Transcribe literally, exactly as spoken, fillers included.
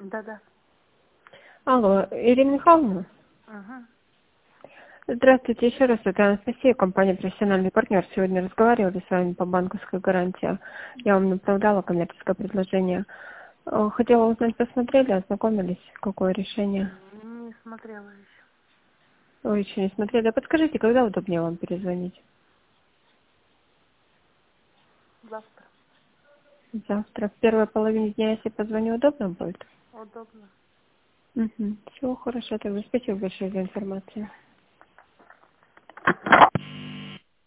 Да-да. Алло, Ирина Михайловна? Ага. Здравствуйте, еще раз, это Анастасия, компания «Профессиональный партнер». Сегодня разговаривали с вами по банковской гарантии. Я вам направляла коммерческое предложение. Э, Хотела узнать, посмотрели, ознакомились, какое решение? Не смотрела еще. Вы еще не смотрели. А подскажите, когда удобнее вам перезвонить? Завтра. Завтра, в первой половине дня, если позвоню, удобно будет? Удобно. Угу. Всего хорошо, тогда спасибо большое за информацию.